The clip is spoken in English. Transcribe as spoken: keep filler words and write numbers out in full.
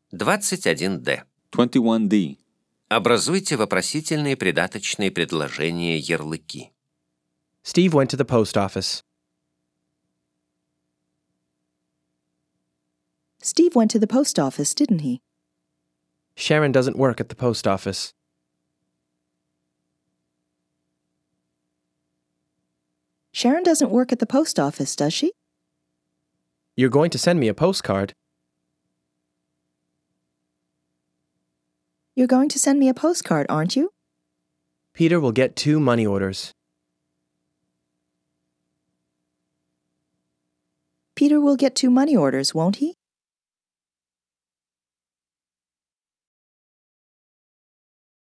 двадцать один дэ. twenty-one D. Образуйте вопросительные придаточные предложения ярлыки. Steve went to the post office. Steve went to the post office, didn't he? Sharon doesn't work at the post office. Sharon doesn't work at the post office, does she? You're going to send me a postcard. You're going to send me a postcard, aren't you? Peter will get two money orders. Peter will get two money orders, won't he?